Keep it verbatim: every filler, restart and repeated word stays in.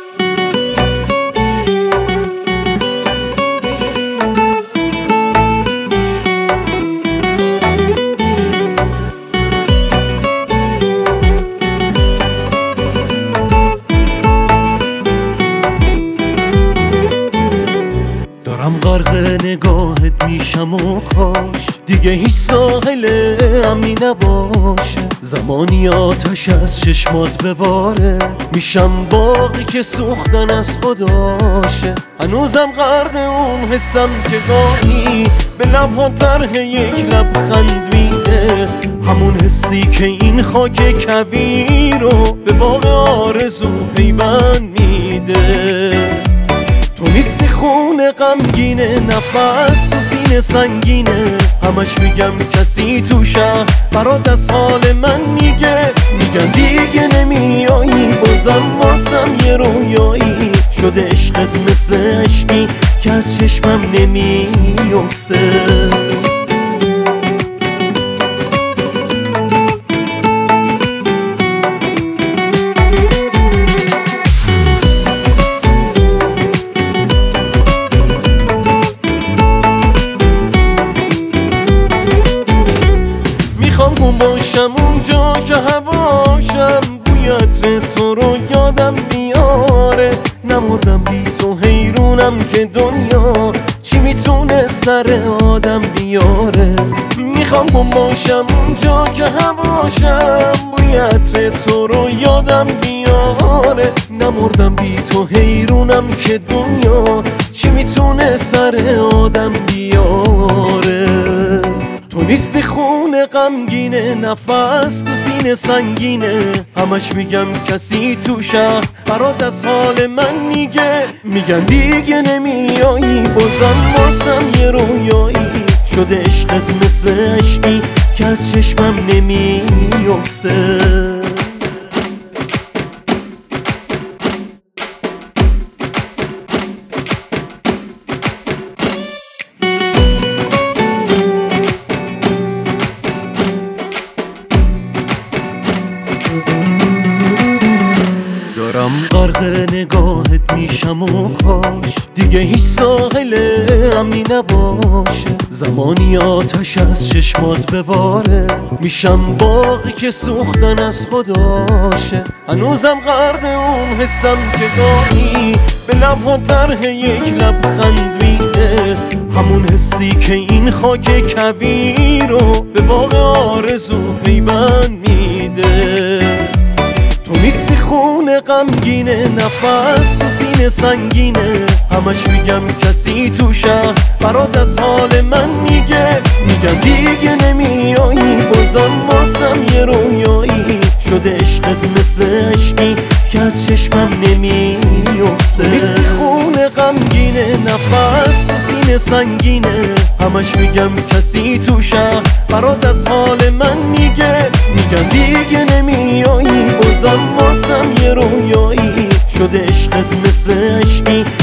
غرق نگاهت میشم و کاش دیگه هیچ ساحل امنی نباشه. زمانی آتش از چشمات بباره، میشم باقی که سوختن از خداشه. هنوزم غرق اون حسم که گاهی به لبها طرح یک لبخند میده، همون حسی که این خاک کویر رو به باغ آرزو پیوند میده. تو نیستی خون غمگینه، نفس تو سینه سنگینه، همش میگم کسی تو شهر برات از حال من میگه. میگن دیگه نمیایی، بازم واسم یه رویایی شده عشقت مثل عشقی که از چشمم نمیفته. میخوام باشم اونجا که هواشم بوی عطر تو رو یادم میاره. نمردم بی تو، حیرونم که دنیا چی میتونه سر آدم بیاره. میخوام باشم اونجا که هواشم بوی عطر تو رو یادم بیاره. نمردم بی تو، حیرونم که دنیا چی میتونه سر آدم بیاره. تو نیستی خون غمگینه، نفس تو سینه سنگینه، همش میگم کسی تو شهر برات از حال من میگه. میگن دیگه نمیایی، بازم واسم یه رویایی شده عشقت مثل عشقی که از چشمم نمیفته. دارم غرق نگاهت میشم و کاش دیگه هیچ ساحل امنی نباشه. زمانی آتش از چشمات بباره، میشم باقی که سوختن از خداشه. هنوزم غرق اون حسم که گاهی به لبها طرح یک لبخند میده، همون حسی که این خاک کویر رو به باغ آرزو پیوند میده. تو نیستی خون غمگینه، نفس تو سینه سنگینه، همش میگم کسی تو شهر برات از حال من میگه. میگم دیگه نمیایی، بازم واسم یه رویایی شده عشقت مثل عشقی که از چشمم نمیفته. تو نیستی خون غمگینه، نفس تو سینه سنگینه، همش میگم کسی تو شهر برات از حال من میگه. میگم دیگه نمیایی، بازم واسم یه رویایی شده عشقت مثل عشقی که از چشمم نمیفته. نیستی خون غمگینه، نفس تو سینه سنگینه، همش میگم کسی تو شهر برات از حال من میگه. میگم دیگه نمیایی، بازم واسم یه رویایی شده عشقت مثل عشقی